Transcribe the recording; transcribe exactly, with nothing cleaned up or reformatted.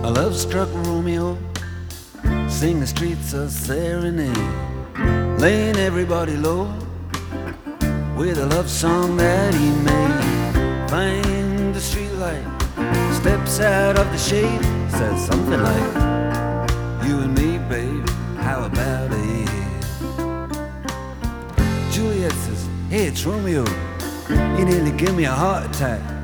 A love-struck Romeo sing the streets a serenade, laying everybody low with a love song that he made. Find the streetlight, steps out of the shade, says something like, "You and me, babe, how about it?" Juliet says, "Hey, it's Romeo. You nearly gave me a heart attack.